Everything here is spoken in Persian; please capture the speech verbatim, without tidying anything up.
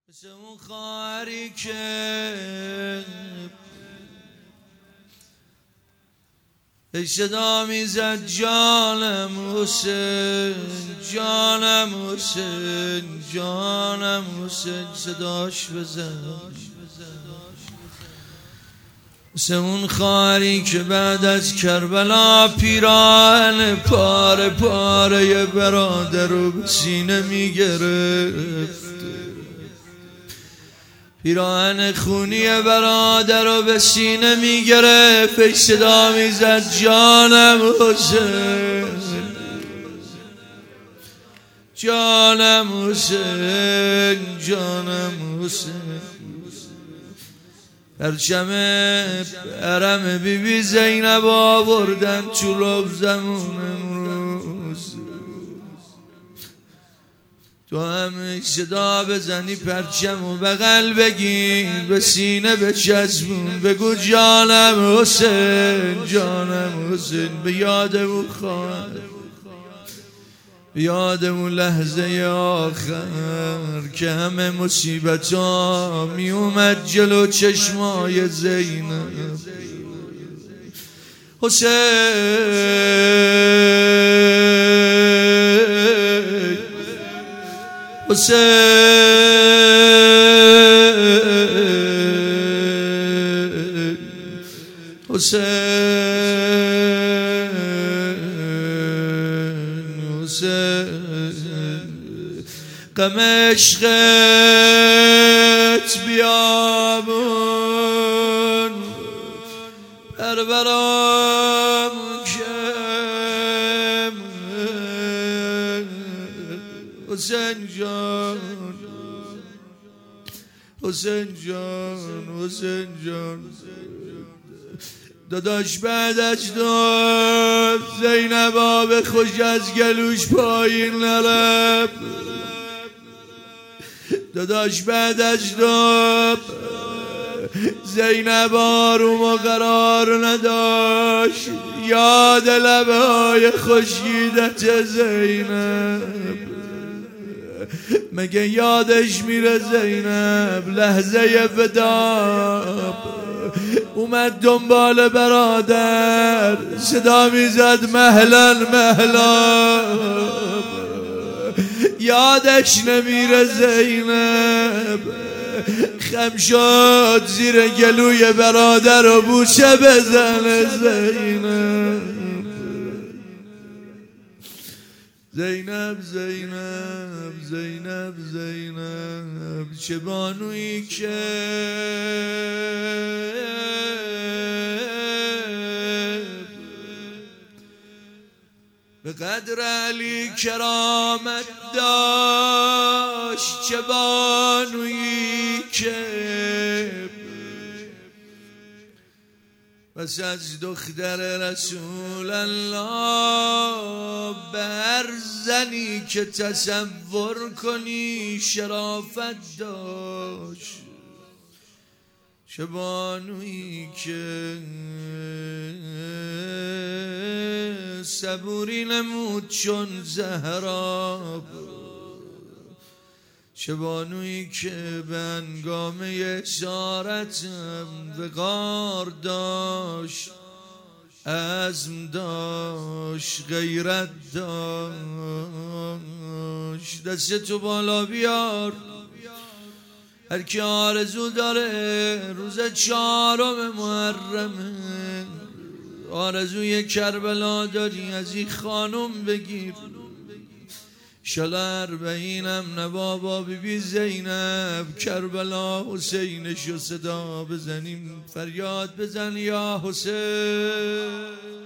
مثل اون خواهری که صدا میزد جانم حسین، جانم حسین، جانم حسین، صداش بزن. مثل اون خواهری که بعد از کربلا پیراهن پاره پاره برادر رو به سینه میگرفت، پیراهن خونی برادر رو به سینه میگرفت، صدا میزد جانم حسین، جانم حسین، جانم حسین. پرچم حرم بی بی زینب آوردن تو لبزمون امروز، تو هم صدا بزنی پرچم و بغل بگیر، به سینه بچسبون، بگو جانم حسین، جانم حسین. به یادمون خواهد، به یادمون لحظه آخر که همه مصیبت ها می اومد جلو چشمای زینب. حسین، حسین، حسین، حسین. غم عشقت بیامون بر برام کم، حسین جان، حسین جان، حسین جان. داداش بعد از داد زینب آب خوش از گلوش پایین نرفت، داداش بعد از داد زینب آروم و قرار نداشت، یاد لبه های خشکیدت زینب. مگه یادش میره زینب لحظه ودا اومد دنبال برادر، صدا میزد مهلا مهلا، یادش نمیره زینب. خم شد زیر گلوی برادر و بوسه بزنه زینب، زینب، زینب، زینب، زینب. چه بانویی که به قدر علی کرامت داشت، چه بانویی که پس از دختر رسول الله به هر زنی که تصور کنی شرافت داشت. چه بانویی که صبوری نمود چون زهرا، چه بانویی که به هنگام اسارتم وقار داشت، عزم داشت، غیرت داشت. دستتو بالا بیار هر کی آرزو داره روز چهارم محرمه، آرزوی کربلا داری از این خانم بگیر، شالا اربعینم نوابا بی بی زینب کربلا حسینشو صدا بزنیم، فریاد بزن یا حسین.